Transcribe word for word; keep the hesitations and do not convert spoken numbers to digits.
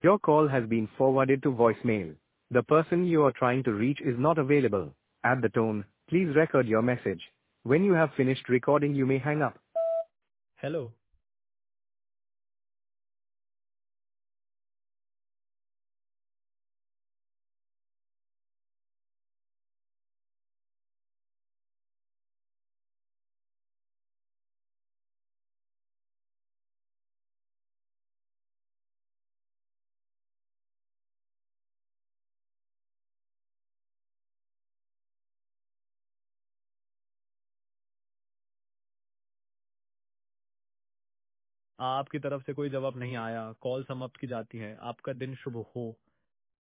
Your call has been forwarded to voicemail. The person you are trying to reach is not available. At the tone, please record your message. When you have finished recording, you may hang up. Hello. आपकी तरफ से कोई जवाब नहीं आया, call समाप्त की जाती है। आपका दिन शुभ हो।